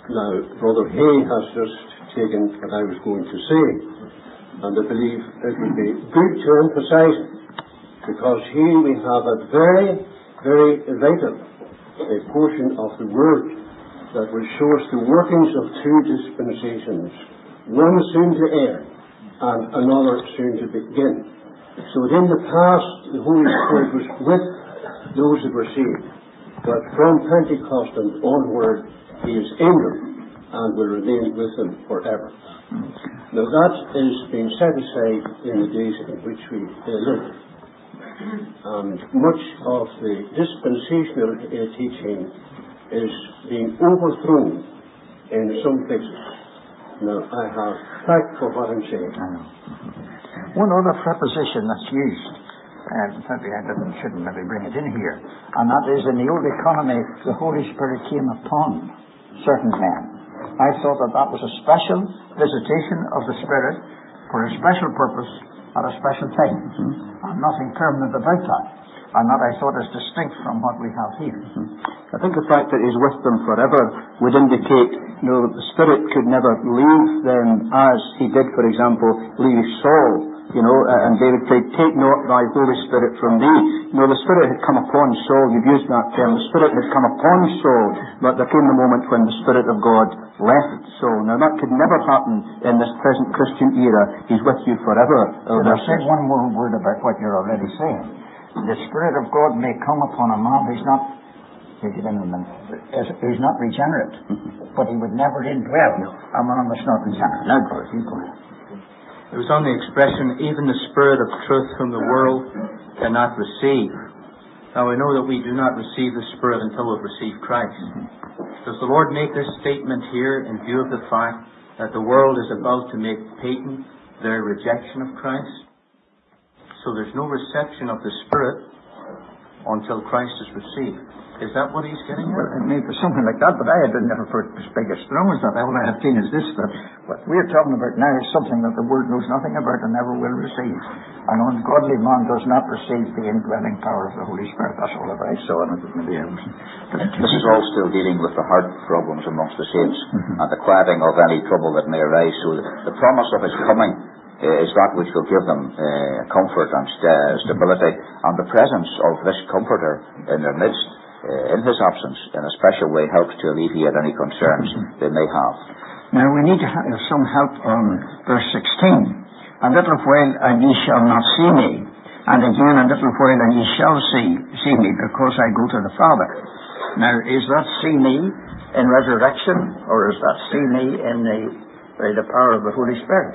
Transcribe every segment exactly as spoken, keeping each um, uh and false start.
Now, Brother Hay has just taken what I was going to say, and I believe it would be good to emphasize it, because here we have a very, very vital a portion of the Word that will show us the workings of two dispensations, one soon to end and another soon to begin. So that in the past the Holy Spirit was with those that were saved, but from Pentecost and onward He is in them and will remain with them forever. Now that is being set aside in the days in which we live. And much of the dispensational uh, teaching is being overthrown in some places. Now, I have fact for what I'm saying. One other preposition that's used, and maybe I didn't, shouldn't maybe bring it in here, and that is in the Old Economy, the Holy Spirit came upon certain men. I thought that that was a special visitation of the Spirit for a special purpose at a special time, mm-hmm. and nothing permanent about that. And that I thought is distinct from what we have here. Mm-hmm. I think the fact that He's with them forever would indicate, you know, that the Spirit could never leave them as He did, for example, leave Saul, you know, uh, and David said, "Take not thy Holy Spirit from thee." You know, the Spirit had come upon Saul, you've used that term, the Spirit had come upon Saul, but there came the moment when the Spirit of God left Saul. Now that could never happen in this present Christian era. He's with you forever. Should I say one more word about what you're already saying? The Spirit of God may come upon a man who's not who's not regenerate, mm-hmm. but He would never indwell a man that's not regenerate. Now, God, you go ahead. It was on the expression, even the Spirit of truth whom the world cannot receive. Now we know that we do not receive the Spirit until we've received Christ. Mm-hmm. Does the Lord make this statement here in view of the fact that the world is about to make patent their rejection of Christ? So there's no reception of the Spirit until Christ is received. Is that what he's getting at? Well, it may be something like that, but I had never heard as big as strong as that. All I have seen is this, that what we're talking about now is something that the world knows nothing about and never will receive. An ungodly man does not receive the indwelling power of the Holy Spirit. That's all that I saw in it. Maybe else. This is all still dealing with the heart problems amongst the saints, mm-hmm. and the quieting of any trouble that may arise. So the, the promise of His coming uh, is that which will give them uh, comfort and st- stability, and the presence of this Comforter in their midst, Uh, in His absence, in a special way, helps to alleviate any concerns they may have. Now we need to have some help on verse sixteen. A little while and ye shall not see me, and again a little while and ye shall see see me, because I go to the Father. Now, is that see me in resurrection, or is that see me in the, uh, the power of the Holy Spirit?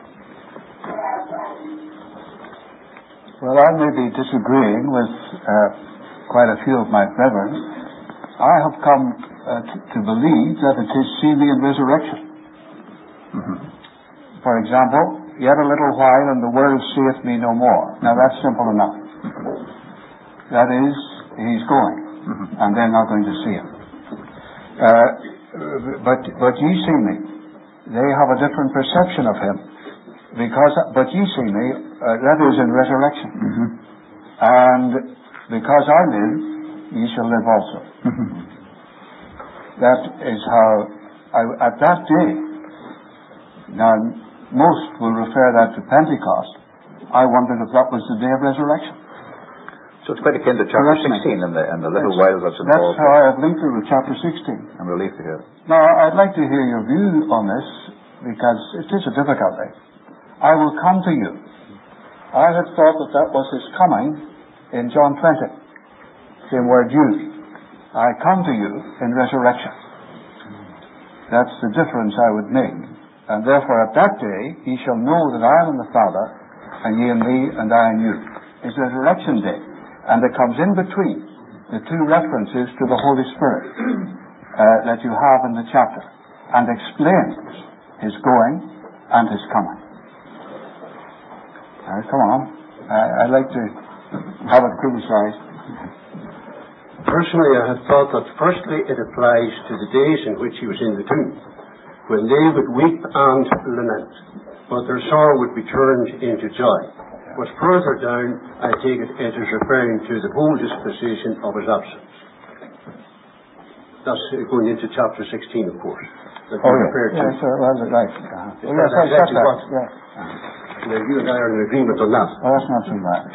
Well, I may be disagreeing with uh, quite a few of my brethren. I have come uh, t- to believe that it is see me in resurrection. Mm-hmm. For example, yet a little while and the world seeth me no more. Now that's simple enough. That is, He's going, mm-hmm. and they're not going to see Him. Uh, but but ye see me. They have a different perception of Him. Because, but ye see me, uh, that is in resurrection. Mm-hmm. And because I live, ye shall live also. Mm-hmm. That is how, I, at that day, now most will refer that to Pentecost. I wondered if that was the day of resurrection. So it's quite akin to chapter sixteen and the, and the little while that's involved. That's how I have linked it with chapter sixteen. I'm relieved to hear it. Now, I'd like to hear your view on this, because it is a difficulty. I will come to you. I had thought that that was His coming in John twenty. Same word used. I come to you in resurrection. That's the difference I would make. And therefore at that day ye shall know that I am in the Father, and ye in me, and I in you. It's resurrection day. And it comes in between the two references to the Holy Spirit uh, that you have in the chapter, and explains His going and His coming. Now, come on. Uh, I'd like to have it criticized. Personally, I have thought that firstly it applies to the days in which He was in the tomb, when they would weep and lament, but their sorrow would be turned into joy. But further down, I take it it is referring to the whole disposition of His absence. That's uh, going into chapter sixteen, of course. That Oh, you yeah. referred to. Yes, sir. Well, right. Uh-huh. Oh, yes, I That's said exactly that. what- Yeah. Now, you and I are in agreement on that. Oh, that's not too bad.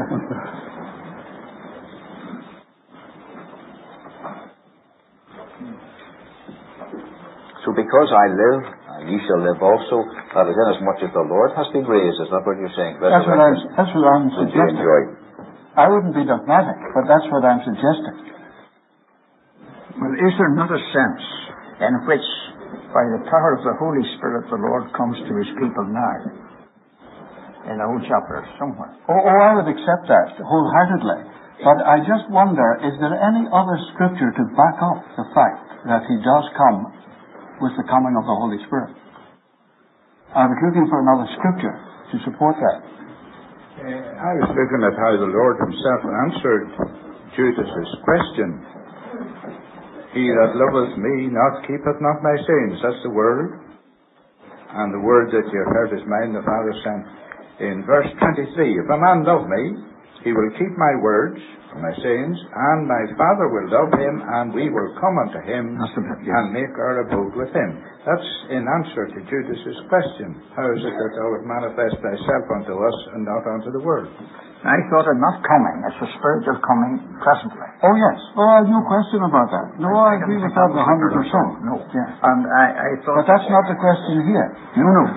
So because I live, and ye shall live also, that is inasmuch as the Lord has been raised. Is that what you're saying? That's what I'm, Resurrected. that's what I'm Would you suggesting. enjoy? I wouldn't be dogmatic, but that's what I'm suggesting. Well, is there not a sense in which, by the power of the Holy Spirit, the Lord comes to his people now? In the whole chapter, somewhere. Oh, oh, I would accept that wholeheartedly. But I just wonder, is there any other scripture to back up the fact that he does come with the coming of the Holy Spirit? I was looking for another scripture to support that. Uh, I was looking at how the Lord himself answered Judas's question. He that loveth me not keepeth not my sayings. That's the word. And the word that you heard is mine, the Father sent. In verse twenty-three, if a man love me, he will keep my words, my sayings, and my Father will love him, and we will come unto him and make our abode with him. That's in answer to Judas's question. How is it that thou wilt manifest thyself unto us and not unto the world? I thought of not coming. It's the spiritual coming presently. Oh, yes. Oh, I have no question about that. No, I agree with that a hundred percent. No. Yeah. And I, I thought... But that's not the question here. No, no.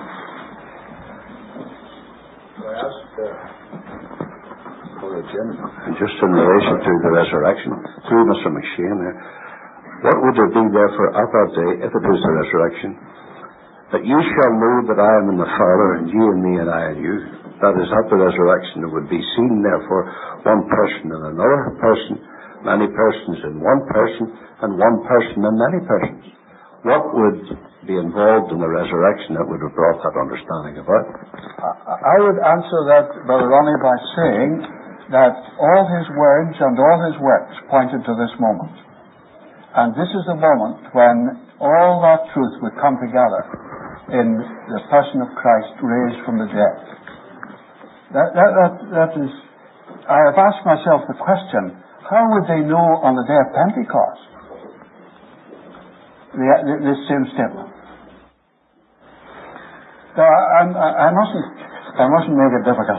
I asked uh, Brother Jim, and just in relation to the resurrection, through Mister McShane there, what would there be there for at that day, if it is the resurrection? That you shall know that I am in the Father, and ye in me, and I in you. That is at the resurrection. It would be seen, therefore, one person and another person, many persons in one person, and one person in many persons. What would be involved in the resurrection that would have brought that understanding about? I would answer that, Brother Ronnie, by saying that all his words and all his works pointed to this moment. And this is the moment when all that truth would come together in the person of Christ raised from the dead. That, that, that, that is, I have asked myself the question, how would they know on the day of Pentecost the, the, this same statement? So I, I, I mustn't, I mustn't make it difficult.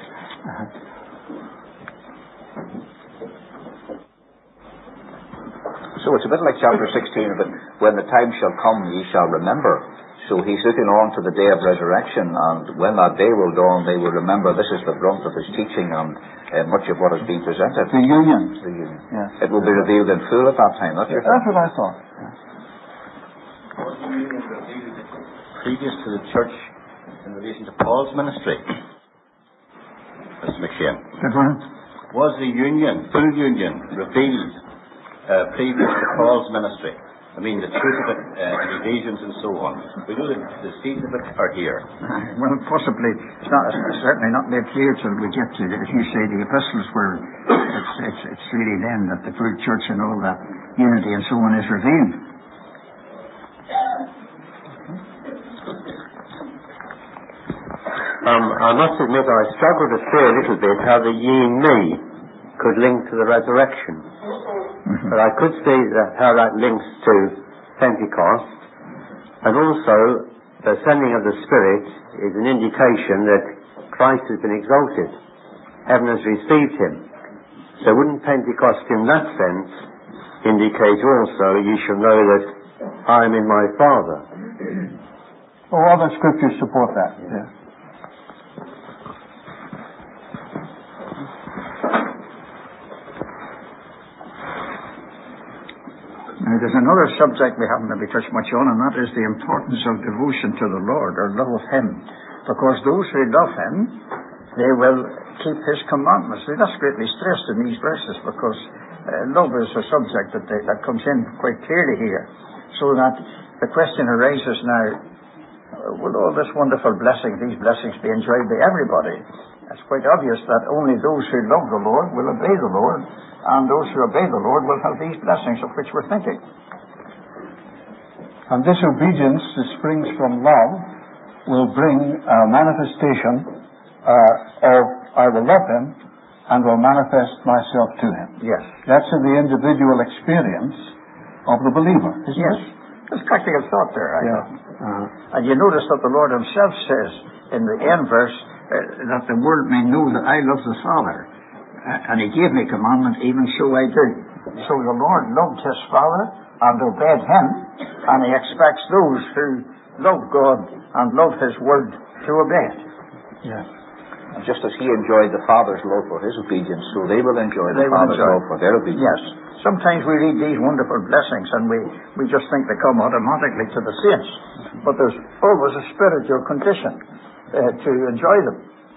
So it's a bit like chapter sixteen, but when the time shall come, ye shall remember. So he's looking on to the day of resurrection, and when that day will dawn, they will remember this is the brunt of his teaching and uh, much of what has been presented. The union. The union. Yes. It will be revealed in full at that time. That's, your That's what I thought. Yes. Was the union revealed previous to the church in relation to Paul's ministry? Mister McShane. Was the union, full union, revealed uh, previous to Paul's ministry? I mean, the truth of it, uh, in Ephesians and so on. We know that the seeds of it are here. Well, possibly, it's, not, it's certainly not made clear till we get to, if you say the epistles were, it's, it's, it's really then that the full church and all that unity and so on is revealed. Um, I must admit I struggle to see a little bit how the ye and me could link to the resurrection. Mm-hmm. But I could see that how that links to Pentecost, and also the sending of the Spirit is an indication that Christ has been exalted. Heaven has received him. So wouldn't Pentecost in that sense indicate also, ye shall know that I am in my Father? Oh, other scriptures support that, yes. Now, there's another subject we haven't maybe touched much on, and that is the importance of devotion to the Lord, or love of him. Because those who love him, they will keep his commandments. See, that's greatly stressed in these verses, because uh, love is a subject that, they, that comes in quite clearly here. So that the question arises now, uh, will all this wonderful blessing, these blessings be enjoyed by everybody? It's quite obvious that only those who love the Lord will obey the Lord, and those who obey the Lord will have these blessings of which we're thinking. And this obedience that springs from love will bring a manifestation uh, of I will love him and will manifest myself to him. Yes. That's in the individual experience, of the believer. Yes. There's practical thought there, I yeah. know. Uh-huh. And you notice that the Lord himself says in the end verse uh, that the world may know that I love the Father. Uh, and he gave me commandment, even so I do. So the Lord loved his Father and obeyed him, and he expects those who love God and love his word to obey it. Yes. And just as he enjoyed the Father's love for his obedience, so they will enjoy they the Father's enjoy. love for their obedience. Yes. Sometimes we read these wonderful blessings and we, we just think they come automatically to the saints. But there's always a spiritual condition uh, to enjoy them.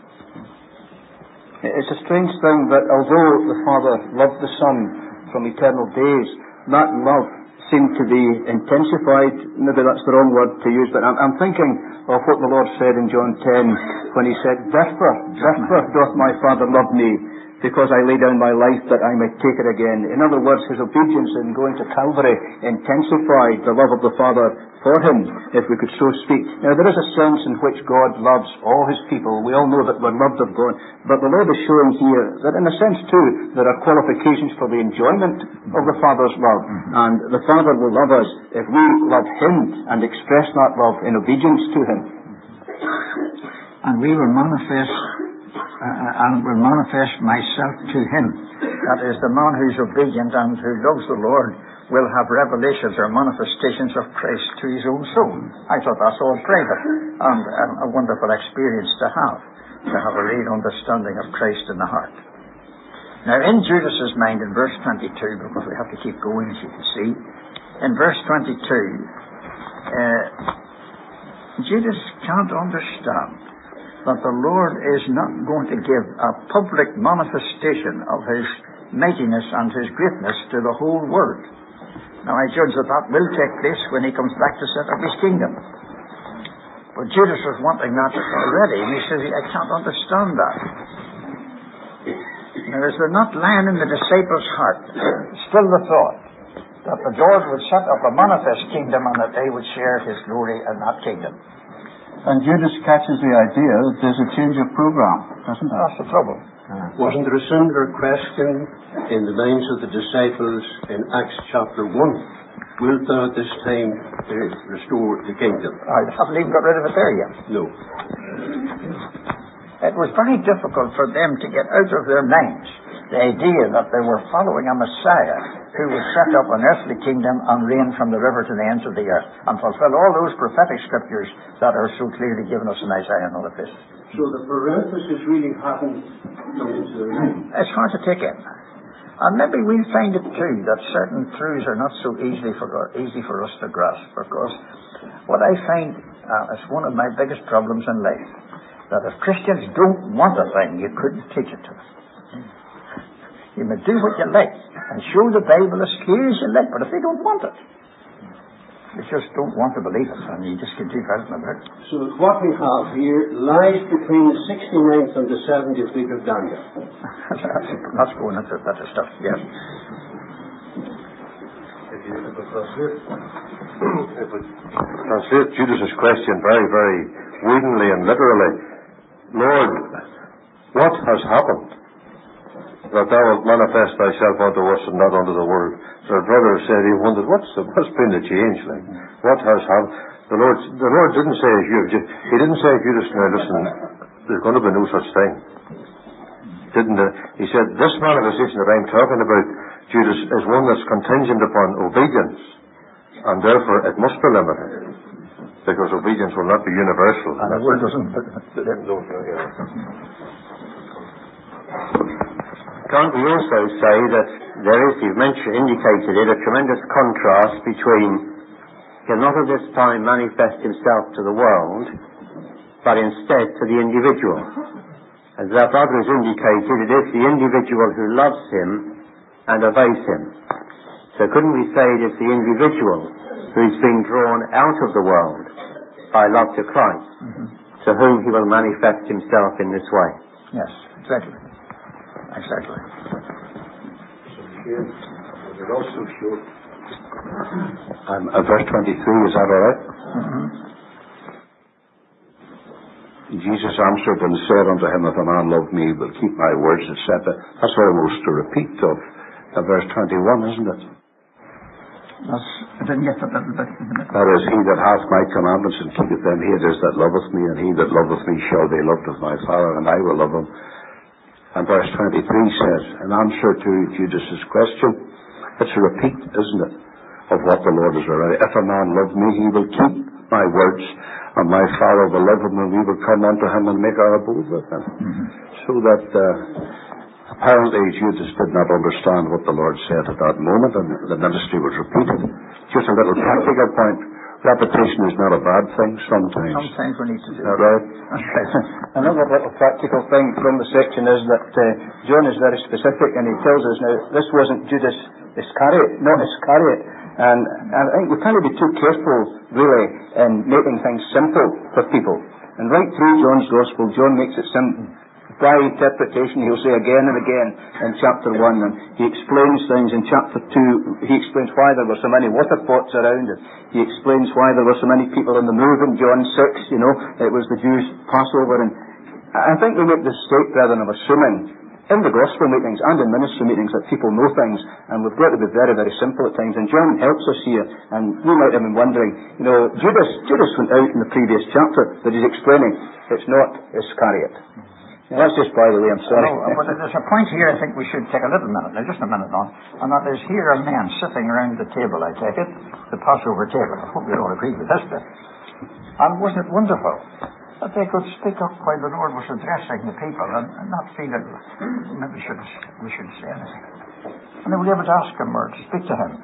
It's a strange thing that although the Father loved the Son from eternal days, that love seemed to be intensified. Maybe that's the wrong word to use, but I'm, I'm thinking of what the Lord said in John ten when he said, Therefore, therefore doth my Father love me, because I lay down my life that I may take it again. In other words, his obedience in going to Calvary intensified the love of the Father for him, if we could so speak. Now, there is a sense in which God loves all his people. We all know that we're loved of God. But the Lord is showing here that in a sense, too, there are qualifications for the enjoyment of the Father's love. And the Father will love us if we love him and express that love in obedience to him. And we will manifest Uh, and will manifest myself to him. That is, the man who's obedient and who loves the Lord will have revelations or manifestations of Christ to his own soul. I thought that's all private and um, a wonderful experience to have, to have a real understanding of Christ in the heart. Now, in Judas's mind, in verse twenty-two, because we have to keep going, as you can see, in verse twenty-two, uh, Judas can't understand that the Lord is not going to give a public manifestation of his mightiness and his greatness to the whole world. Now, I judge that that will take place when he comes back to set up his kingdom. But Judas was wanting that already, and he says, I can't understand that. Now, is there not lying in the disciples' heart still the thought that the Lord would set up a manifest kingdom and that they would share his glory in that kingdom? And Judas catches the idea that there's a change of program, doesn't it? That's the trouble. Uh, Wasn't there a similar question in the minds of the disciples in Acts chapter one? Wilt thou at this time uh, restore the kingdom? I haven't even got rid of it there yet. No. It was very difficult for them to get out of their minds the idea that they were following a Messiah who would set up an earthly kingdom and reign from the river to the ends of the earth and fulfill all those prophetic scriptures that are so clearly given us in Isaiah and other places. So the parenthesis really hadn't come into their mind. It's hard to take in. And maybe we'll find it too that certain truths are not so easily for, easy for us to grasp, because what I find uh, is one of my biggest problems in life, that if Christians don't want a thing, you couldn't teach it to them. You may do what you like and show the Bible as clear as you like, but if they don't want it, they just don't want to believe it, and you just can do that about it. So what we have here lies between the sixty-ninth and the seventieth week of Daniel. that's, that's going into that stuff, yes. If you if it translate, if it translate Judas's question very, very woodenly and literally, Lord, what has happened that thou wilt manifest thyself unto us and not unto the world? So our brother said, he wondered, what's, the, what's been the change like? What has happened? The Lord, the Lord didn't say, you, he didn't say, Judas, now listen, there's going to be no such thing. Didn't uh, he said, this manifestation that I'm talking about, Judas, is one that's contingent upon obedience, and therefore it must be limited, because obedience will not be universal. And the word doesn't. Can't we also say that there is, you've mentioned, indicated it, a tremendous contrast between he'll not at this time manifest himself to the world, but instead to the individual. As our brother has indicated, it is the individual who loves him and obeys him. So couldn't we say it is the individual who is being drawn out of the world by love to Christ, mm-hmm. to whom he will manifest himself in this way? Yes, exactly. Exactly. It also showed. Um, uh, verse twenty-three, is that all right? Mm-hmm. Jesus answered and said unto him, if a man love me, will keep my words, et cetera. That's almost a repeat of uh, verse twenty-one, isn't it? That's, I didn't get that little bit in the middle. That is, he that hath my commandments and keepeth them, he it is that loveth me, and he that loveth me shall be loved of my Father, and I will love him. And verse twenty-three says, in answer to Judas's question, it's a repeat, isn't it, of what the Lord has already. If a man love me, he will keep my words, and my Father will love him, and we will come unto him and make our abode with him. Mm-hmm. So that uh, apparently Judas did not understand what the Lord said at that moment, and the ministry was repeated. Just a little practical point. Repetition is not a bad thing sometimes. Sometimes we need to do that. Right? Another little practical thing from the section is that uh, John is very specific, and he tells us now this wasn't Judas Iscariot, not Iscariot. And, and I think we can't be too careful, really, in making things simple for people. And right through John's Gospel, John makes it simple. By interpretation, he'll say again and again in chapter one, and he explains things in chapter two. He explains why there were so many water pots around it. He explains why there were so many people on the move in John six, you know, it was the Jews' Passover. And I think we make the mistake, rather of assuming in the gospel meetings and in ministry meetings that people know things, and we've got to be very, very simple at times. And John helps us here, and we might have been wondering, you know, Judas, Judas went out in the previous chapter that he's explaining. It's not Iscariot. Now, that's just by the way, I'm sorry. No, but there's a point here I think we should take a little minute, now just a minute on, and that is here a man sitting around the table, I take it, the Passover table. I hope you all agree with this bit. And wasn't it wonderful that they could speak up while the Lord was addressing the people and, and not feel that maybe should, we should say anything. And they were able to ask him or to speak to him.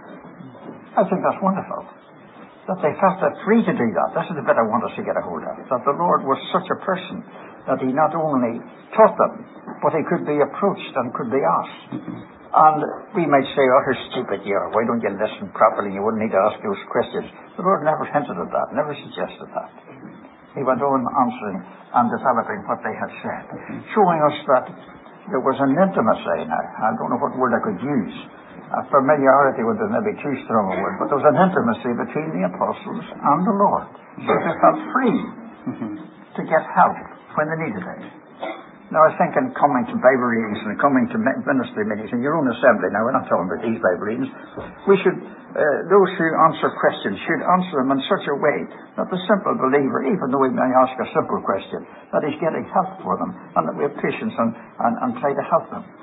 I think that's wonderful. That they felt that free to do that. This is the bit I want us to get a hold of. That the Lord was such a person that he not only taught them, but he could be approached and could be asked. And we might say, oh, how stupid you are. Why don't you listen properly? You wouldn't need to ask those questions. The Lord never hinted at that, never suggested that. He went on answering and developing what they had said, showing us that there was an intimacy now. I don't know what word I could use. A familiarity would be maybe too strong a word, but there was an intimacy between the apostles and the Lord. So they felt free to get help when they needed it. Now, I think in coming to Bible readings and coming to ministry meetings in your own assembly, now we're not talking about these Bible readings, we should, uh, those who answer questions should answer them in such a way that the simple believer, even though he may ask a simple question, that he's getting help for them, and that we have patience and, and, and try to help them.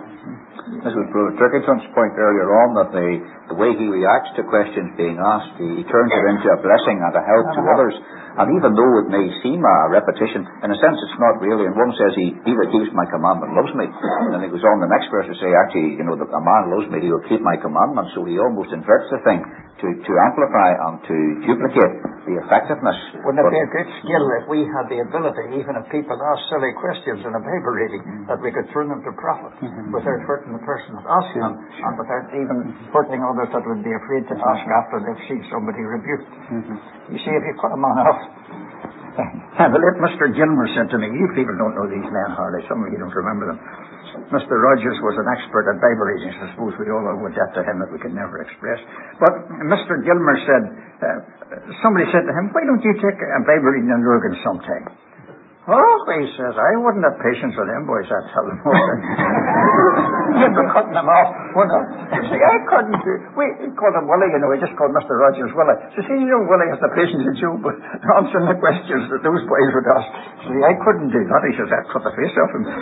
This was Brother Turkington's point earlier on, that the, the way he reacts to questions being asked, he, he turns it into a blessing and a help to others. And even though it may seem a repetition, in a sense it's not really. And one says, he, he that keeps my commandment loves me. And then it goes on the next verse to say, actually, you know, the, a man loves me, he will keep my commandments. So he almost inverts the thing to, to amplify and to duplicate the effectiveness. Wouldn't it be a great skill if we had the ability, even if people ask silly questions in a Bible reading, mm-hmm. that we could turn them to profit mm-hmm. without hurting the person that asked them, mm-hmm. and without even hurting others that would be afraid to ask after they've seen somebody rebuked. Mm-hmm. You see, if you put a man off, and the late Mister Gilmer said to me, you people don't know these men hardly, some of you don't remember them. Mister Rogers was an expert at Bible readings. I suppose we all owe a debt to him that we can never express. But Mister Gilmer said, uh, somebody said to him, why don't you take a Bible reading in Lurgan sometime? Oh, he says, I wouldn't have patience with them boys, I'd tell them. You'd be cutting them off. Well, no. See, I couldn't do it. We called him Willie, you know, we just called Mister Rogers Willie. So see, you know, Willie has the patience of Job, but answering the questions that those boys would ask. See, I couldn't do that. He says, I'd cut the face off him.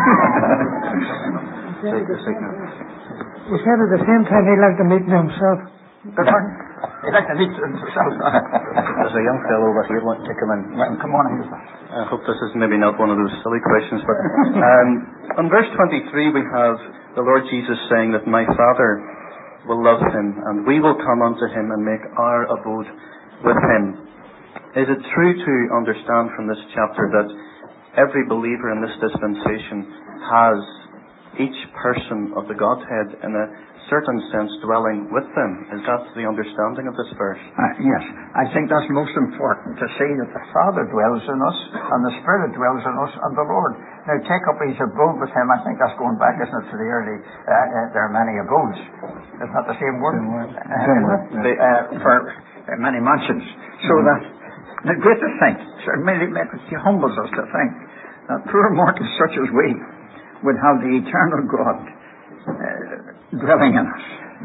Take the signal. He said at the same time he'd like to meet me himself. Good morning. He'd like to meet himself. There's a young fellow over here wanting to come in. Come on, I hope this is maybe not one of those silly questions, but um, on verse twenty-three we have the Lord Jesus saying that my Father will love him, and we will come unto him and make our abode with him. Is it true to understand from this chapter that every believer in this dispensation has each person of the Godhead in a certain sense dwelling with them? Is that the understanding of this verse? Uh, yes, I think that's most important, to see that the Father dwells in us and the Spirit dwells in us and the Lord. Now take up his abode with him. I think that's going back, isn't it, to the early, uh, uh, there are many abodes. Isn't that the same word? Uh, uh, uh, for uh, many mansions. So that the greatest thing, certainly it humbles us to think that poor mortals such as we would have the eternal God Uh, dwelling in us.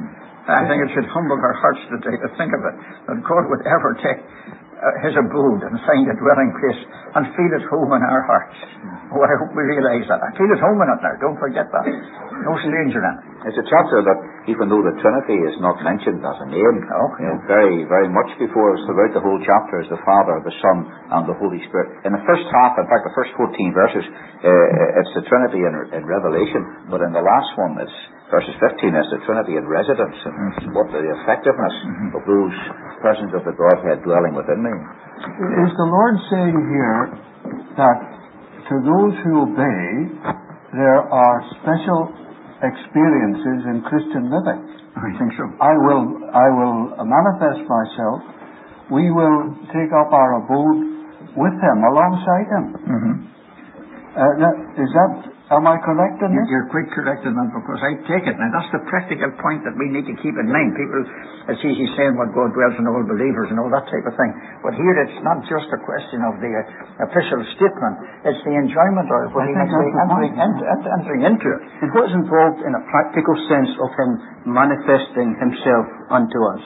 I think it should humble our hearts today to think of it, that God would ever take uh, his abode and find a dwelling place and feel at home in our hearts. Oh, I hope we realise that. I feel at home in it now. Don't forget that. No stranger in it. It's a chapter that, even though the Trinity is not mentioned as a name, oh, you know, very, very much before us, throughout the whole chapter, is the Father, the Son, and the Holy Spirit. In the first half, in fact, the first fourteen verses, uh, it's the Trinity in, in Revelation, but in the last one, it's verses fifteen, it's the Trinity in residence, and mm-hmm. what the effectiveness mm-hmm. of those persons of the Godhead dwelling within me. Is the Lord saying here that to those who obey, there are special experiences in Christian living? I think so. I will, I will manifest myself. We will take up our abode with Him, alongside Him. Mm-hmm. Uh, now, is that? Am I correct in this? You're quite correct in that, because I take it. Now, that's the practical point that we need to keep in mind. People, it's easy saying what God dwells in all believers and all that type of thing. But here it's not just a question of the uh, official statement. It's the enjoyment of it, when he must be entering, ent- ent- entering into it. It was involved in a practical sense of Him manifesting Himself unto us.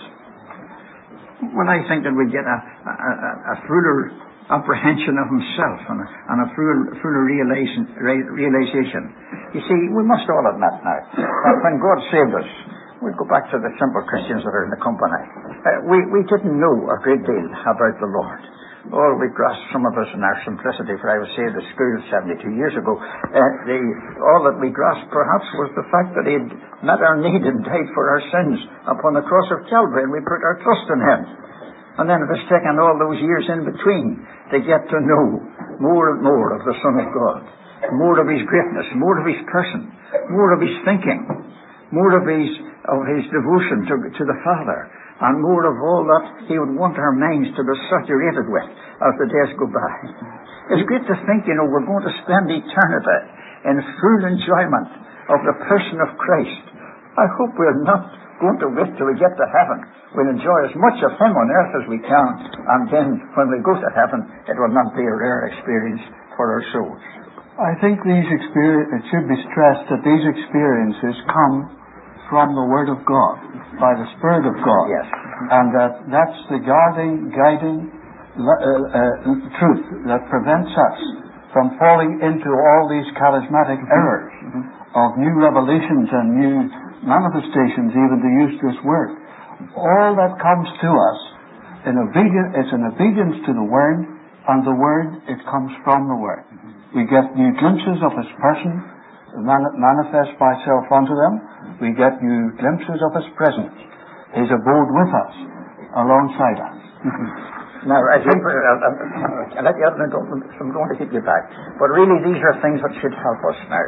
Well, I think that we get a, a, a, a fuller apprehension of Himself and a, and a fuller, fuller realization, realization. You see, we must all admit now that when God saved us, we'll go back to the simple Christians that are in the company. Uh, we, we didn't know a great deal about the Lord. All we grasped, some of us in our simplicity, for I was saved at school seventy-two years ago, uh, the, all that we grasped perhaps was the fact that He had met our need and died for our sins upon the cross of Calvary, and we put our trust in Him. And then it has taken all those years in between to get to know more and more of the Son of God, more of His greatness, more of His person, more of His thinking, more of His of His devotion to, to the Father, and more of all that He would want our minds to be saturated with as the days go by. It's great to think, you know, we're going to spend eternity in full enjoyment of the person of Christ. I hope we're not going to wait till we get to heaven. We'll enjoy as much of Him on earth as we can, and then when we go to heaven, it will not be a rare experience for our souls. I think these experiences, it should be stressed that these experiences come from the Word of God, by the Spirit of God. Yes. And that that's the guarding, guiding uh, uh, truth that prevents us from falling into all these charismatic errors mm-hmm. of new revelations and new manifestations, even to use this word. All that comes to us in obedience, it's an obedience to the Word, and the Word, it comes from the Word. We get new glimpses of His person, man- manifest myself unto them. We get new glimpses of His presence, His abode with us, alongside us. Now, I think, uh, I'll let you out, and I don't, I'm going to keep you back. But really, these are things that should help us now.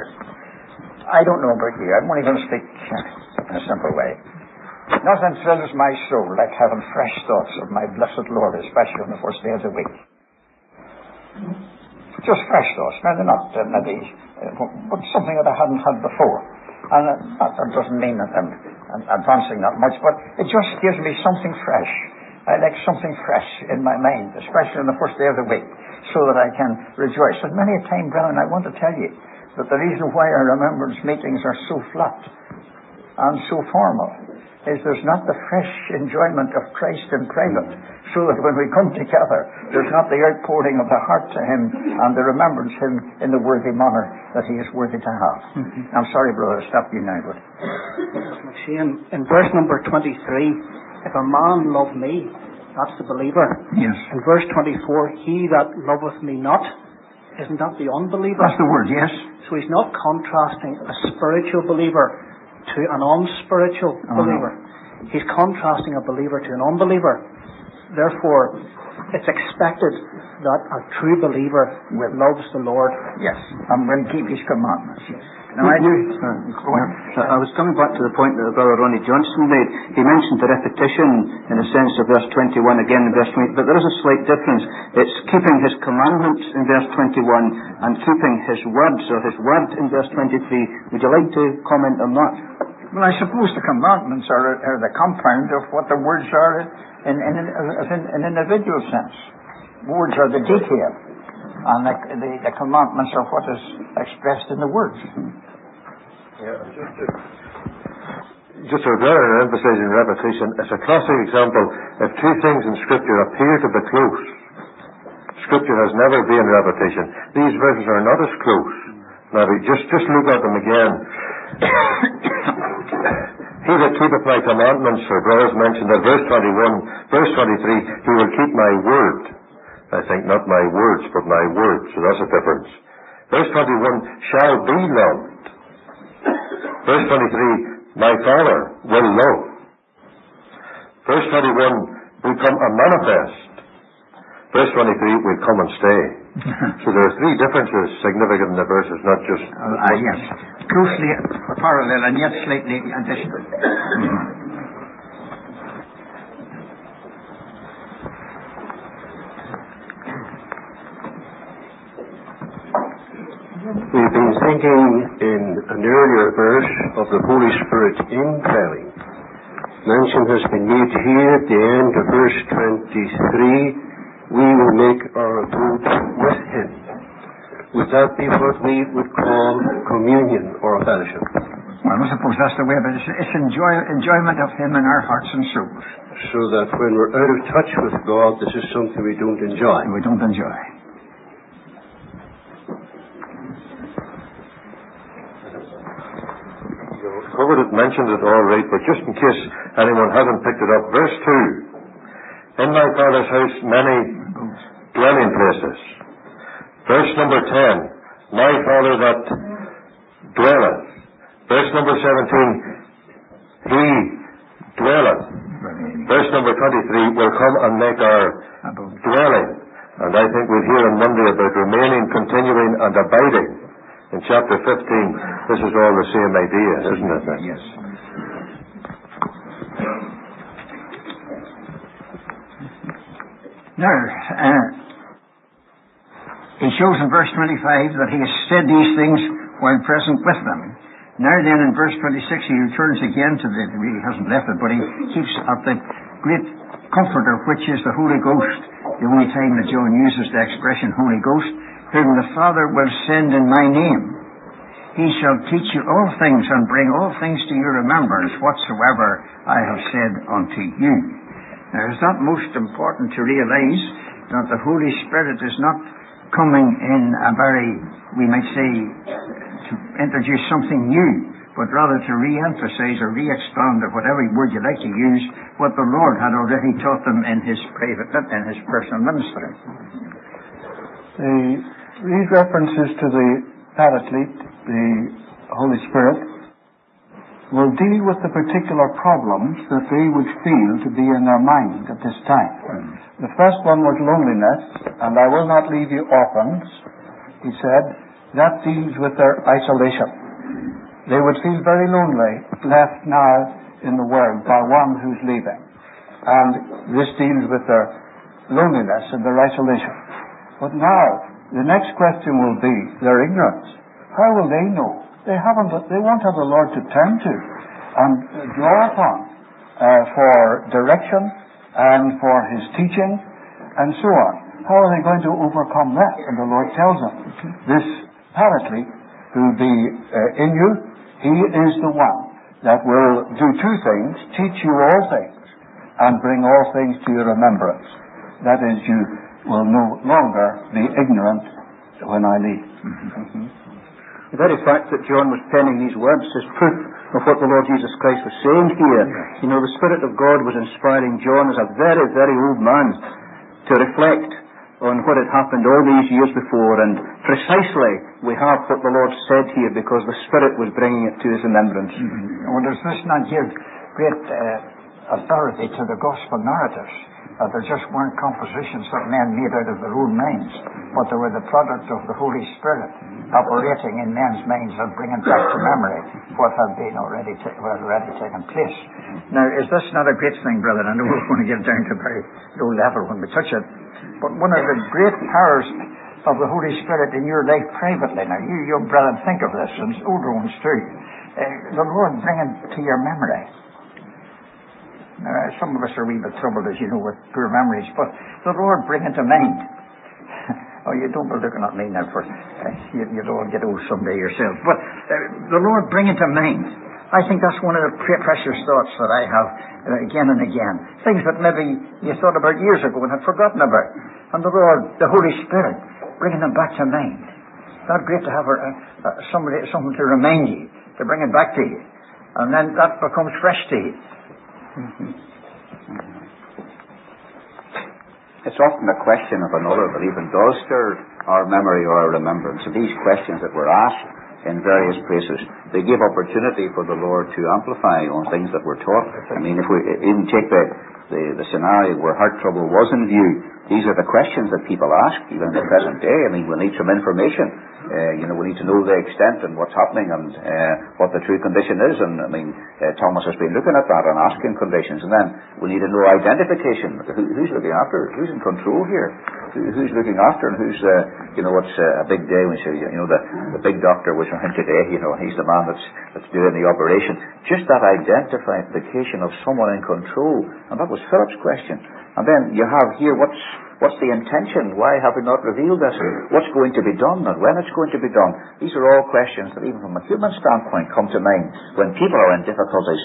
I don't know about you. I'm only going to speak in a simple way. Nothing thrills my soul like having fresh thoughts of my blessed Lord, especially on the first day of the week. Just fresh thoughts. Now, they're not uh, maybe, uh, but something that I hadn't had before. And uh, that doesn't mean that I'm, I'm advancing that much, but it just gives me something fresh. I like something fresh in my mind, especially on the first day of the week, so that I can rejoice. And many a time, brethren, I want to tell you that the reason why our remembrance meetings are so flat and so formal is there's not the fresh enjoyment of Christ in private, so that when we come together, there's not the outpouring of the heart to Him and the remembrance Him in the worthy manner that He is worthy to have. Mm-hmm. I'm sorry, brother, to stop you now, but McShane, in verse number twenty-three, if a man love me, that's the believer. Yes. In verse twenty-four, he that loveth me not, isn't that the unbeliever? That's the word, yes. So he's not contrasting a spiritual believer to an unspiritual oh, believer. No. He's contrasting a believer to an unbeliever. Therefore, it's expected that a true believer loves the Lord. Yes, and will keep His commandments. Now, I do. Uh, I was coming back to the point that Brother Ronnie Johnson made. He mentioned the repetition in the sense of verse twenty-one again in verse twenty, but there is a slight difference. It's keeping His commandments in verse twenty-one and keeping His words, or His word in verse twenty-three. Would you like to comment on that? Well, I suppose the commandments are, are the compound of what the words are in in, in, in an individual sense. Words are the detail, and the, the, the commandments are what is expressed in the words. Yeah, just to, just so they're emphasizing repetition, it's a classic example. If two things in Scripture appear to be close, Scripture has never been repetition. These verses are not as close. Now, just, just look at them again. He that keepeth my commandments, our brothers mentioned that verse twenty-one, verse twenty-three, he will keep my word. I think not my words, but my word. So that's a difference. Verse twenty-one, shall be loved. Verse twenty-three, my Father will love. Verse twenty-one, will come and manifest. Verse twenty-three, will come and stay. So there are three differences significant in the verses, not just... Uh, uh, yes, closely parallel and yet slightly additional. We've been thinking in an earlier verse of the Holy Spirit indwelling. Mention has been made here at the end of verse twenty-three, we will make our abode with Him. Would that be what we would call communion or fellowship? Well, I suppose that's the way, but it's, it's enjoy, enjoyment of Him in our hearts and souls. So that when we're out of touch with God, this is something we don't enjoy. We don't enjoy. Covered it, mentioned it all right, but just in case anyone hasn't picked it up, verse two. In my Father's house many dwelling places. Verse number ten. My Father that dwelleth. Verse number seventeen. He dwelleth. Verse number twenty-three. Will come and make our dwelling. And I think we'll hear on Monday about remaining, continuing, and abiding. In chapter fifteen, this is all the same idea, isn't it? Yes. Now, uh, he shows in verse twenty-five that he has said these things while present with them. Now then, in verse twenty-six, he returns again to the, he hasn't left it, but he keeps at the great Comforter, which is the Holy Ghost. The only time that John uses the expression Holy Ghost, whom the Father will send in my name. He shall teach you all things and bring all things to your remembrance whatsoever I have said unto you. Now, it's not most important to realize that the Holy Spirit is not coming in a very, we might say, to introduce something new, but rather to re-emphasize or re-expound, or whatever word you like to use, what the Lord had already taught them in His private, in His personal ministry. The, these references to the Paraclete, the Holy Spirit, will deal with the particular problems that they would feel to be in their mind at this time. The first one was loneliness, and I will not leave you orphans, he said. That deals with their isolation. They would feel very lonely, left now in the world by one who's leaving. And this deals with their loneliness and their isolation. But now, the next question will be their ignorance. How will they know? They haven't. They won't have the Lord to turn to and draw upon uh, for direction and for His teaching and so on. How are they going to overcome that? And the Lord tells them, this Paraclete who will be uh, in you, He is the one that will do two things: teach you all things and bring all things to your remembrance. That is, you will no longer be ignorant when I leave. Mm-hmm. The very fact that John was penning these words is proof of what the Lord Jesus Christ was saying here. You know, the Spirit of God was inspiring John as a very, very old man to reflect on what had happened all these years before, and precisely we have what the Lord said here because the Spirit was bringing it to his remembrance. Mm-hmm. Well, does this not give great uh, authority to the gospel narratives? That there just weren't compositions that men made out of their own minds, but they were the product of the Holy Spirit operating in men's minds and bringing back to memory what had been already, ta- what had already taken place. Now, is this not a great thing, brother? I know we're going to get down to a very low level when we touch it, but one of the great powers of the Holy Spirit in your life privately, now you young brethren think of this, and older ones too, uh, the Lord bringing to your memory. Now, some of us are a wee bit troubled, as you know, with poor memories, but the Lord bring it to mind. Oh, you don't be looking at me now for, uh, you, you'll all get old someday yourself. But uh, the Lord bring it to mind I think that's one of the pre- precious thoughts that I have uh, again and again. Things that maybe you thought about years ago and had forgotten about. And the Lord, the Holy Spirit, bringing them back to mind. Not great to have a, a, somebody, something to remind you, to bring it back to you. And then that becomes fresh to you. Mm-hmm. It's often a question of another that even does stir our memory or our remembrance. And these questions that were asked in various places, they give opportunity for the Lord to amplify on things that were taught. I mean, if we even take the, the, the scenario where heart trouble was in view, these are the questions that people ask, even in the present day. I mean, we need some information. Uh, you know, we need to know the extent and what's happening and uh, what the true condition is. And, I mean, uh, Thomas has been looking at that and asking conditions. And then we need to know identification. Who, who's looking after? Who's in control here? Who, who's looking after? And who's, uh, you know, what's uh, a big day when you say, you know, the, the big doctor was around today, you know, he's the man that's, that's doing the operation. Just that identification of someone in control. And that was Philip's question. And then you have here, what's what's the intention? Why have we not revealed this? What's going to be done and when it's going to be done? These are all questions that even from a human standpoint come to mind when people are in difficulties.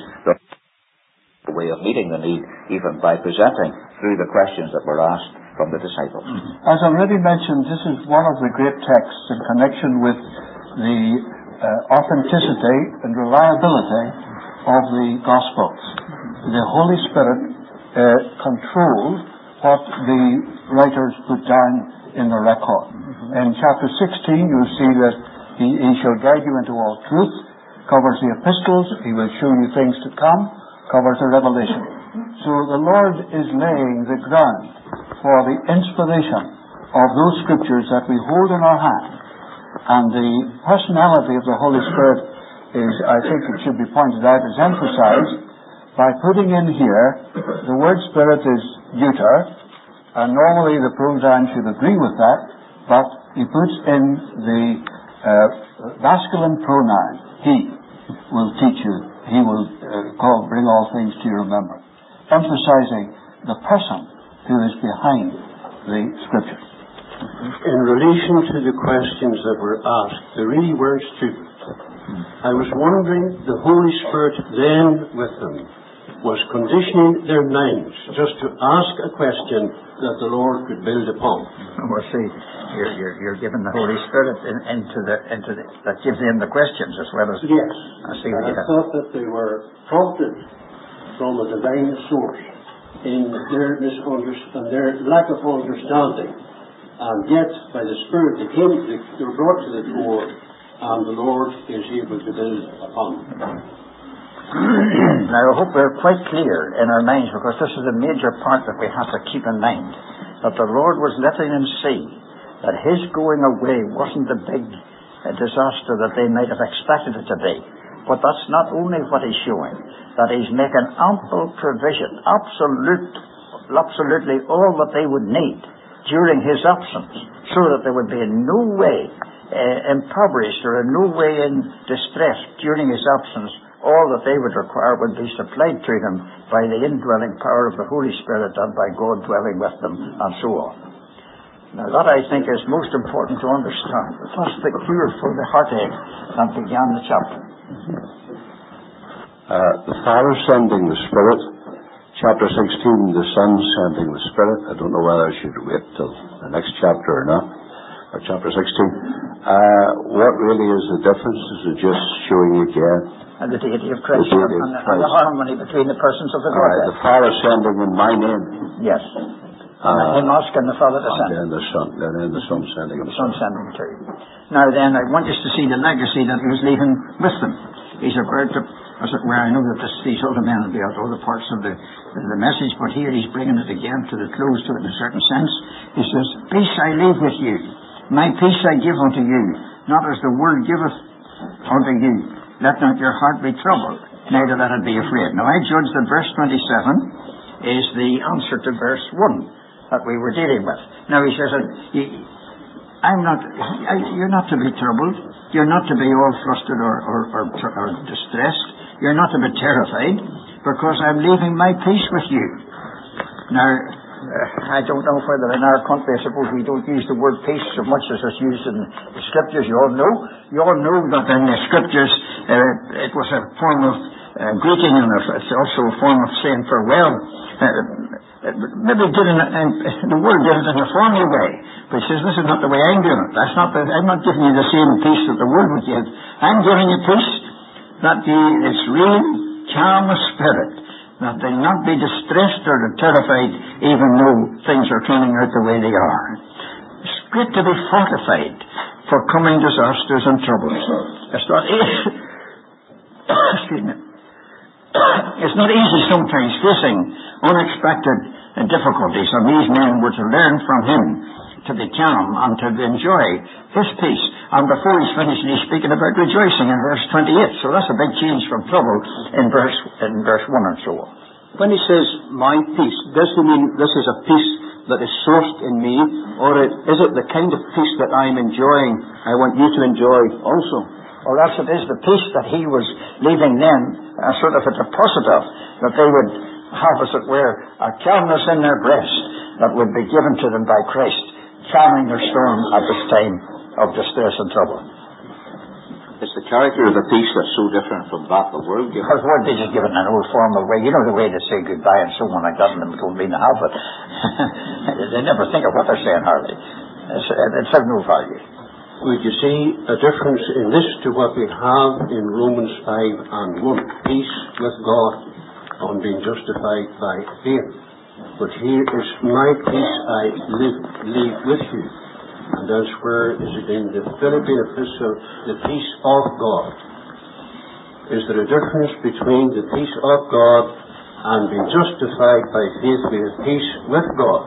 The way of meeting the need, even by presenting through the questions that were asked from the disciples. As already mentioned, this is one of the great texts in connection with the uh, authenticity and reliability of the Gospels. The Holy Spirit uh, controlled what the writers put down in the record. Mm-hmm. In chapter sixteen, you'll see that he, he shall guide you into all truth, covers the epistles, he will show you things to come, covers the revelation. So the Lord is laying the ground for the inspiration of those scriptures that we hold in our hand. And the personality of the Holy Spirit is, I think it should be pointed out, is emphasized by putting in here, the word Spirit is deuter, and normally the pronoun should agree with that, but he puts in the uh, masculine pronoun, he will teach you, he will uh, call, bring all things to your remembrance, emphasizing the person who is behind the Scripture. In relation to the questions that were asked, they really weren't stupid. I was wondering, the Holy Spirit then with them was conditioning their minds just to ask a question that the Lord could build upon. Well, see, you're, you're, you're giving the Holy Spirit in, into the into the, that gives them the questions as well as. Yes, I see. I thought that they were prompted from a divine source in their misunderstanding, their lack of understanding, and yet by the Spirit they came, they were brought to the fore, and the Lord is able to build upon them. Now, I hope we're quite clear in our minds, because this is a major part that we have to keep in mind, that the Lord was letting them see that his going away wasn't the big uh, disaster that they might have expected it to be. But that's not only what he's showing, that he's making ample provision, absolute, absolutely all that they would need during his absence, so that they would be in no way uh, impoverished or in no way in distress during his absence. All that they would require would be supplied to them by the indwelling power of the Holy Spirit and by God dwelling with them, and so on. Now that, I think, is most important to understand. That's the cure for the heartache that began the chapter. Uh, the Father sending the Spirit. Chapter sixteen, the Son sending the Spirit. I don't know whether I should wait till the next chapter or not. Or chapter sixteen. Uh, what really is the difference? Is it just showing again and the deity of Christ, the deity of and, Christ. And the harmony between the persons of the Godhead. Uh, the Father sending in my name. Yes. Uh, him asking the Father to send. And then the Son, and then the Son sending. The Son sending too. Now then, I want us to see the legacy that he was leaving with them. He's about to, as it were, I know that this, these other men will be out other parts of the, the message, but here he's bringing it again to the close to it in a certain sense. He says, peace I leave with you. My peace I give unto you. Not as the world giveth unto you. Let not your heart be troubled, neither let it be afraid. Now I judge that verse twenty-seven is the answer to verse one that we were dealing with. Now he says, I'm not, you're not to be troubled. You're not to be all flustered or, or, or, or distressed. You're not to be terrified, because I'm leaving my peace with you. Now, Uh, I don't know whether in our country, I suppose we don't use the word peace so much as it's used in the Scriptures. You all know. You all know that in the Scriptures, Uh, it was a form of uh, greeting, and it's also a form of saying farewell. Uh, maybe did in, in, the world did it in a formal way, but he says, this is not the way I'm doing it. That's not the, I'm not giving you the same peace that the world would give. I'm giving you peace that ye is real, calm of spirit, that they not be distressed or terrified, even though things are turning out the way they are. It's great to be fortified for coming disasters and troubles. It's not easy. Excuse me. It's not easy sometimes facing unexpected difficulties, and these men were to learn from him to be calm and to enjoy his peace. And before he's finished, he's speaking about rejoicing in verse twenty-eight. So that's a big change from trouble in verse in verse one and so on. When he says, my peace, does he mean this is a peace that is sourced in me, or is it the kind of peace that I'm enjoying, I want you to enjoy also? Or else it is the peace that he was leaving them, uh, sort of a deposit of, that they would have, as it were, a calmness in their breast that would be given to them by Christ, calming their storm at this time of distress and trouble. It's the character of the peace that's so different from that the world gives. Because the world is given in an old formal way. You know the way they say goodbye and so on like that, and they don't mean to have it. They never think of what they're saying, hardly. It's, it's of no value. Would you see a difference in this to what we have in Romans five and one? Peace with God on being justified by faith. But here is my peace I live, leave with you. And elsewhere is it in the Philippine epistle, the peace of God. Is there a difference between the peace of God and being justified by faith with peace with God?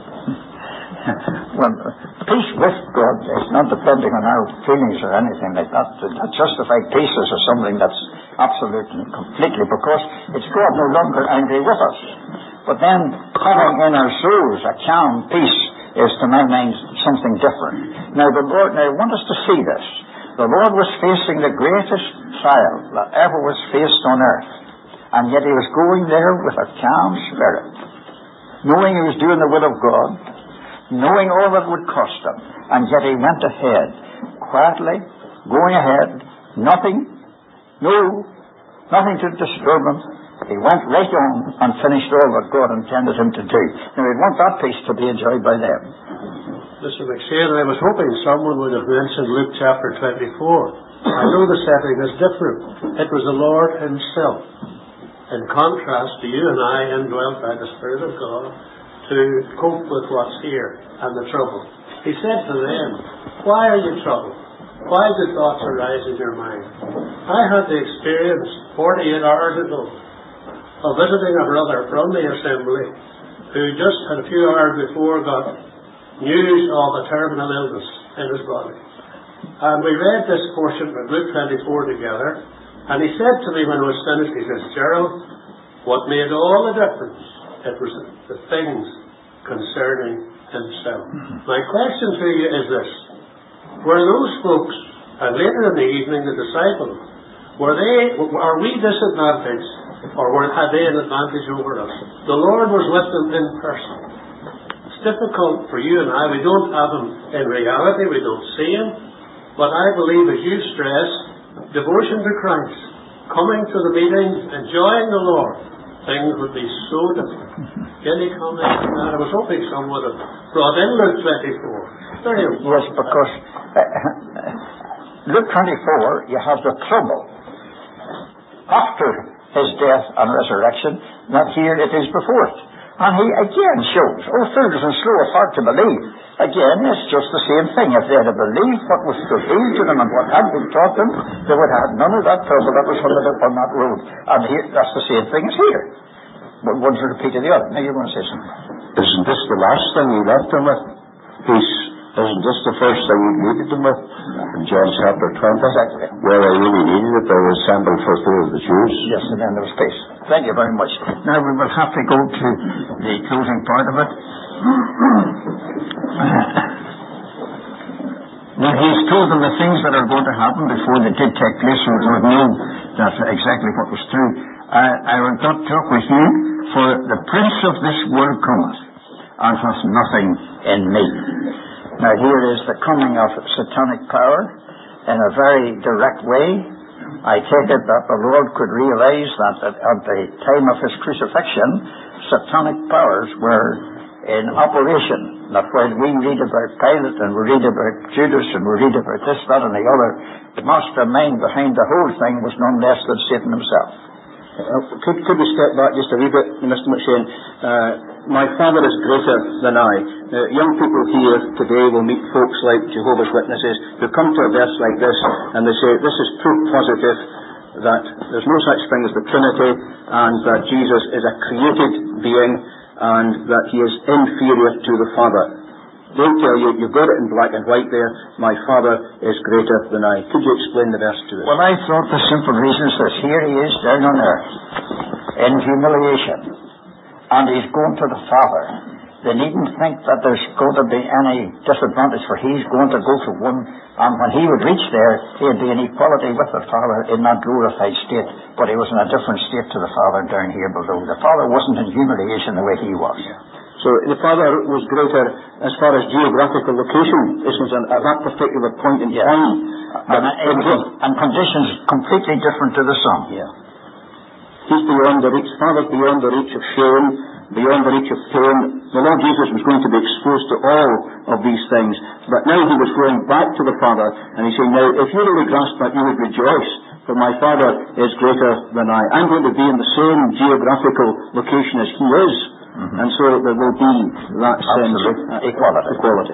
Well, peace with God is not depending on our feelings or anything like that. That justified peace is something that's absolute and completely, because it's God no longer angry with us. But then, having in our souls a calm peace is, to my mind, something different. Now, the Lord, now I want us to see this. The Lord was facing the greatest trial that ever was faced on earth, and yet he was going there with a calm spirit, knowing he was doing the will of God, knowing all that would cost him, and yet he went ahead, quietly, going ahead, nothing, no, nothing to disturb him. He went right on and finished all that God intended him to do. Now we want that peace to be enjoyed by them. Mister McShane, I was hoping someone would have mentioned Luke chapter twenty-four. I know the setting is different. It was the Lord himself, in contrast to you and I, indwelt by the Spirit of God, to cope with what's here and the trouble. He said to them, why are you troubled? Why do thoughts arise in your mind? I had the experience forty-eight hours ago of visiting a brother from the assembly who just had a few hours before got news of a terminal illness in his body. And we read this portion of Luke twenty-four together, and he said to me when it was finished, he says, Gerald, what made all the difference? It was the things concerning himself. My question to you is this. Were those folks, and later in the evening the disciples, were they, are we disadvantaged, or were, had they an advantage over us? The Lord was with them in person. It's difficult for you and I. We don't have him in reality. We don't see him. But I believe, as you stress, devotion to Christ, coming to the meetings, enjoying the Lord, things would be so different. Any comments on that? I was hoping someone would have brought in Luke twenty-four. Very yes, because uh, Luke twenty-four, you have the trouble after his death and resurrection, not here it is before it. And he again shows, oh, fools and slow of heart to believe. Again, it's just the same thing. If they had believed what was revealed to them and what had been taught them, they would have none of that trouble that was on that road. And here, that's the same thing as here. But one's a repeat of the other. Now you're going to say something. Isn't this the last thing you left them with? Peace. Isn't this the first thing you needed them with? In John chapter twenty, exactly. Where they really needed it, they were assembled for fear of the Jews. Yes, and then there was peace. Thank you very much. Now we will have to go to the closing part of it. Now he's told them the things that are going to happen before they did take place, so they would know that exactly what was true. I, I will not talk with you, for the prince of this world cometh, and hath nothing in me. Now here is the coming of satanic power in a very direct way, I take it that the Lord could realize that at, at the time of his crucifixion, satanic powers were in operation. That when we read about Pilate and we read about Judas and we read about this, that and the other, the mastermind behind the whole thing was none less than Satan himself. Uh, could, could we step back just a wee bit, Mister McShane? Uh, my Father is greater than I. Uh, young people here today will meet folks like Jehovah's Witnesses who come to a verse like this and they say, this is proof positive that there's no such thing as the Trinity and that Jesus is a created being and that he is inferior to the Father. They tell you, you've got it in black and white there, my Father is greater than I. Could you explain the verse to us? Well, I thought the simple reason is that here he is down on earth in humiliation and he's going to the Father. They needn't think that there's going to be any disadvantage, for he's going to go to one, and when he would reach there, he'd be in equality with the Father in that glorified state, but he was in a different state to the Father down here below. The Father wasn't in humiliation the way he was. So the Father was greater as far as geographical location is concerned at that particular point in yes. time. And, and, and conditions completely different to the Son. Yeah. He's beyond the reach, Father's beyond the reach of shame, beyond the reach of pain. The Lord Jesus was going to be exposed to all of these things, but now he was going back to the Father, and he's saying, now, if you really grasp that, you would rejoice, for my Father is greater than I. I'm going to be in the same geographical location as he is, mm-hmm. and so there will be that sense of equality. equality.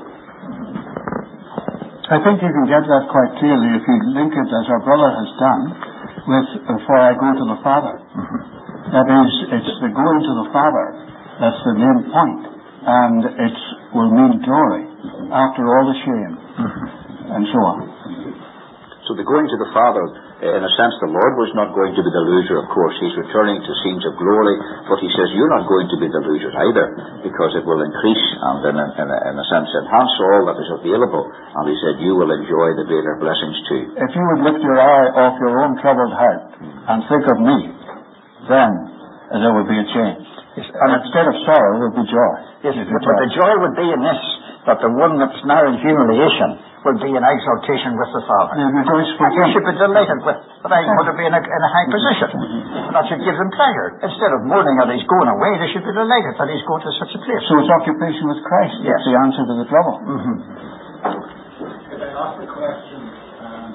I think you can get that quite clearly if you link it, as our brother has done, with uh, for I go to the Father. Mm-hmm. That is, it's the going to the Father that's the main point, and it will mean glory after all the shame, mm-hmm. and so on. So the going to the Father, in a sense, the Lord was not going to be the loser, of course. He's returning to scenes of glory, but he says you're not going to be the losers either, because it will increase and in a, in a, in a sense enhance all that is available. And he said you will enjoy the greater blessings too. If you would lift your eye off your own troubled heart and think of me, then there would be a change. Yes, and instead of sorrow, there would be joy. Yes, but, but the joy would be in this, that the one that's now in humiliation will be in exaltation with the Father. Yeah, rejoice for him. You should be delighted with that I'm going to be in a, in a high position. And that should give them pleasure. Instead of mourning that he's going away, they should be delighted that he's going to such a place. So it's occupation with Christ. Yes. That's the answer to the trouble. Mm-hmm. Could I ask a question? Um,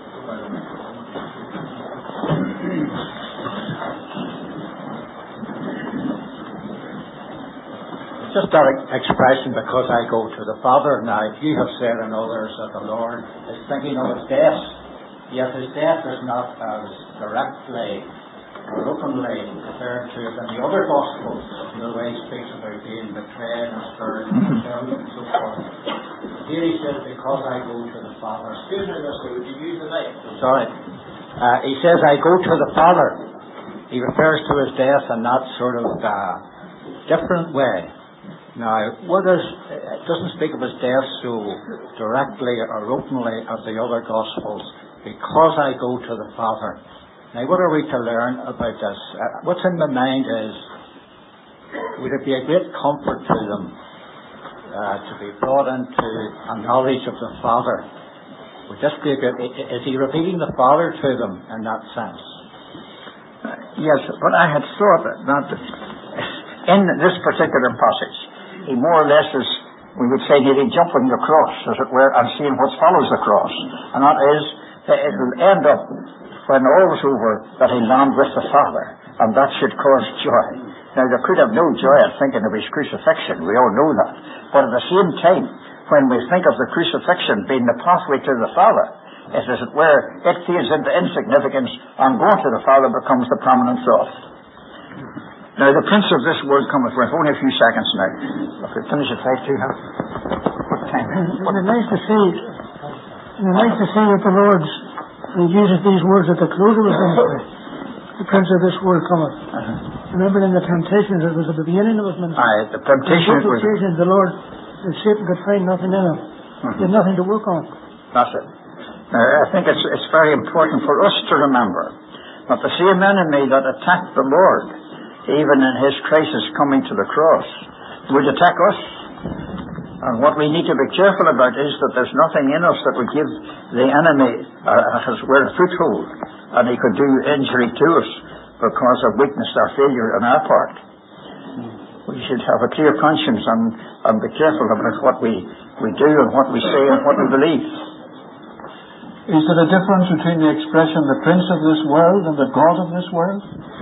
Just that expression, because I go to the Father. Now, you have said and others that the Lord is thinking of his death, yet his death is not as directly or openly referred to as in the other Gospels. The way he speaks about being betrayed and spurned and killed and so forth. Here he says, because I go to the Father. Excuse me, mister, would you use the mic? Sorry. Uh, he says, I go to the Father. He refers to his death in that sort of uh, different way. Now, what is, it doesn't speak of his death so directly or openly as the other Gospels, because I go to the Father. Now, what are we to learn about this? Uh, what's in my mind is, would it be a great comfort to them uh, to be brought into a knowledge of the Father? Would this be a good, is he revealing the Father to them in that sense? Uh, yes, but I had thought that in this particular passage, he more or less is, we would say, nearly jumping the cross, as it were, and seeing what follows the cross. And that is, it will end up, when all is over, that he'll land with the Father, and that should cause joy. Now, there could have no joy at thinking of his crucifixion, we all know that. But at the same time, when we think of the crucifixion being the pathway to the Father, it, as it were, it fades into insignificance, and going to the Father becomes the prominent thought. Now, the prince of this world cometh. We've only a few seconds now. If we finish at five, two, have what time? Well, it's nice to see, it's nice to see that the Lord uses these words at the close of his ministry. The prince of this world cometh. Uh-huh. Remember in the temptations, it was at the beginning of his ministry. Aye, the temptations was... The Lord, the Satan could find nothing in him. Uh-huh. He had nothing to work on. That's it. Now, I think it's, it's very important for us to remember that the same enemy that attacked the Lord, even in his crisis coming to the cross, would attack us. And what we need to be careful about is that there's nothing in us that would give the enemy, uh, as it were, a foothold and he could do injury to us because of weakness or failure on our part. We should have a clear conscience and, and be careful about what we, we do and what we say and what we believe. Is there a difference between the expression the prince of this world and the God of this world?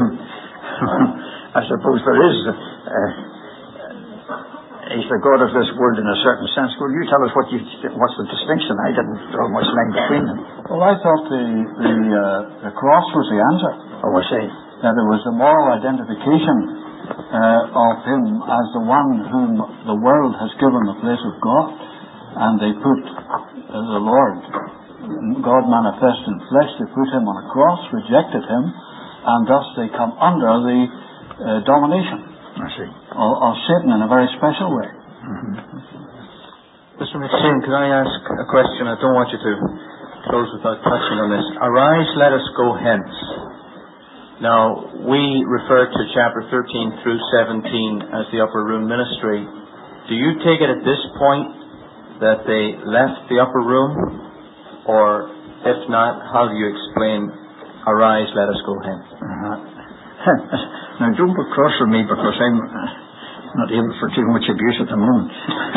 I suppose there is. Uh, he's the God of this world in a certain sense. Will you tell us what you, what's the distinction? I didn't draw much line between them. Well, I thought the the, uh, the cross was the answer. Oh, I see. That there was a moral identification uh, of him as the one whom the world has given the place of God, and they put uh, the Lord, God manifest in flesh, they put him on a cross, rejected him, and thus they come under the uh, domination I see. Of, of Satan in a very special way. Mm-hmm. Mister McShane, can I ask a question? I don't want you to close without touching on this. Arise, let us go hence. Now, we refer to chapter thirteen through seventeen as the upper room ministry. Do you take it at this point that they left the upper room? Or, if not, how do you explain, arise, let us go hence? Uh-huh. Now, don't be cross with me because I'm not able for too much abuse at the moment.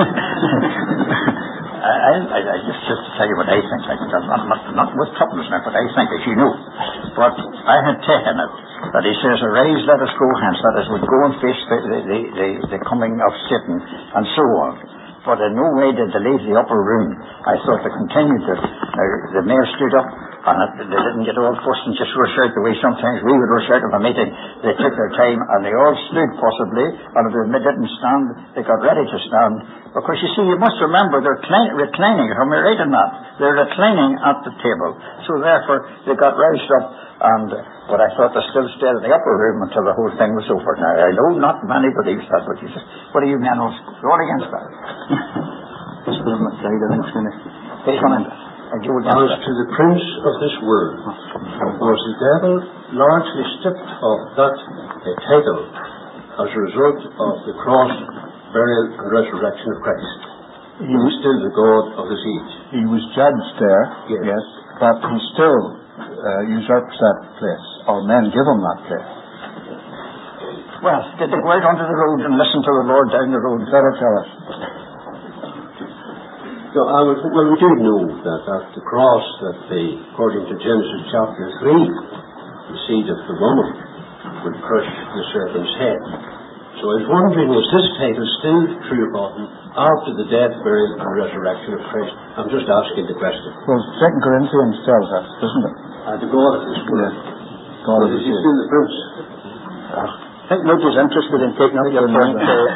I, I, I just, just to tell you what I think, I think I'm not, not, not with troubles now, but I think, as you know, but I had taken it that he says, arise, let us go hence, that is, we go and face the, the, the, the, the coming of Satan, and so on. But in no way did they leave the upper room. I thought they continued to. Now, the mayor stood up, and it, they didn't get all fussed and just rush out the way sometimes we would rush out of a meeting. They took their time, and they all stood possibly, and if they didn't stand, they got ready to stand. Because you see, you must remember, they're reclining, reclining am I right in that? They're reclining at the table. So therefore, they got roused up, and but I thought they still stayed in the upper room until the whole thing was over. Now, I know not many believes that, but you just, what do you men all against that? Just put him aside, I think it's going to... As to the prince of this world, was the devil largely stripped of that uh, title as a result of the cross, burial and resurrection of Christ. He was still the God of this age. He was judged there, yes, yes but he still uh, usurps that place, or men give him that place. Well, did they go out onto the road and listen to the Lord down the road? Better tell us. So, I was, well, we do know that at the cross, that the, according to Genesis chapter three, the seed of the woman would crush the serpent's head. So I was wondering, was this title still true about him after the death, burial, and resurrection of Christ? I'm just asking the question. Well, Second Corinthians tells us, doesn't it? Uh, the God of this world. Yeah. God of is he still the prince? I think Luke is interested in taking up your point.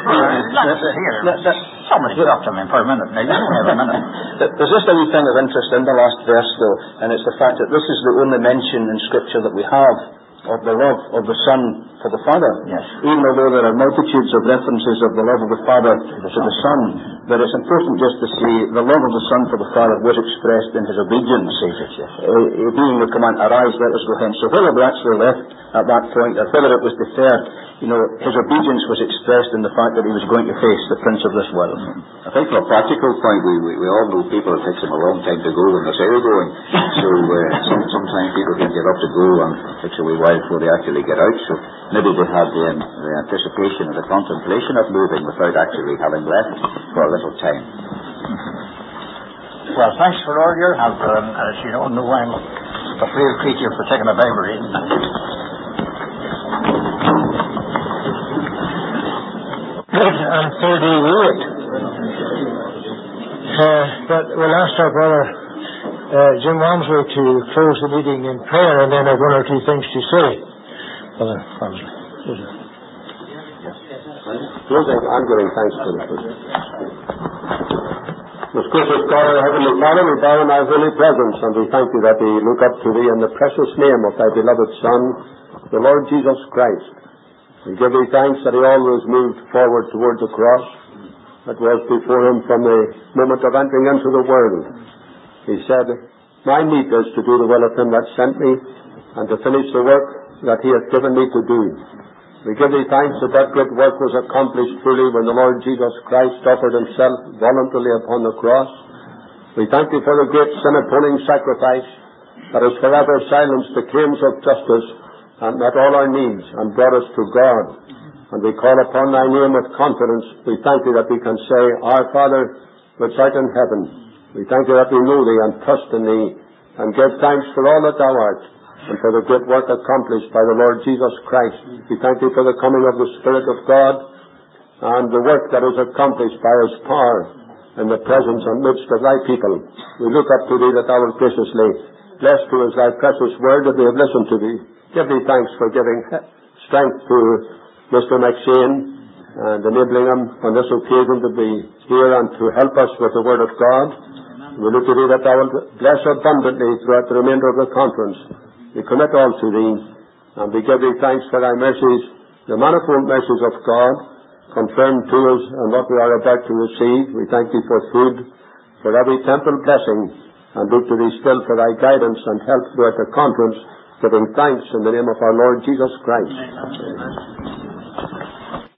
Somebody stop him for a minute. Now, you don't have a minute. There's just a wee thing of interest in the last verse, though, and it's the fact that this is the only mention in Scripture that we have of the love of the Son for the Father. Yes. Even although there are multitudes of references of the love of the Father to the Son, but it's important just to see the love of the Son for the Father was expressed in his obedience. Yes. Uh, being the command, arise, let us go hence. So whether we actually left at that point, or whether it was deferred, you know, his obedience was expressed in the fact that he was going to face the prince of this world. I think from a practical point, we, we, we all know people, it takes them a long time to go when they say they're going. So uh, some, sometimes people can get up to go and it takes a wee while before they actually get out. So maybe they had the, um, the anticipation and the contemplation of moving without actually having left for a little time. Well, thanks for all your help. Um, as you don't know, I'm a frail creature for taking a Bible reading. Good, and so do we it. Uh, but we'll ask our brother uh, Jim Walmsley to close the meeting in prayer, and then have one or two things to say. Brother Walmsley. I'm giving thanks to the Lord. Most gracious God, our Heavenly Father, we bow in thy holy presence, and we thank thee that we look up to thee in the precious name of thy beloved Son, the Lord Jesus Christ. We give thee thanks that he always moved forward towards the cross that was before him from the moment of entering into the world. He said, my meat is to do the will of him that sent me, and to finish the work that he hath given me to do. We give thee thanks that that great work was accomplished truly when the Lord Jesus Christ offered himself voluntarily upon the cross. We thank thee for the great sin-atoning sacrifice that has forever silenced the claims of justice and met all our needs and brought us to God. And we call upon thy name with confidence. We thank thee that we can say, Our Father, which art in heaven. We thank thee that we know thee and trust in thee, and give thanks for all that thou art, and for the great work accomplished by the Lord Jesus Christ. We thank thee for the coming of the Spirit of God, and the work that is accomplished by his power in the presence and midst of thy people. We look up to thee that thou wilt graciously bless to us thy precious word that we have listened to thee. Give thee thanks for giving strength to Mister McShane and enabling him on this occasion to be here and to help us with the word of God. We look to thee that thou wilt bless abundantly throughout the remainder of the conference. We commit all to thee, and we give thee thanks for thy mercies, the manifold mercies of God, confirmed to us and what we are about to receive. We thank thee for food, for every temple blessing, and look to thee still for thy guidance and help throughout the conference, giving thanks in the name of our Lord Jesus Christ. Amen.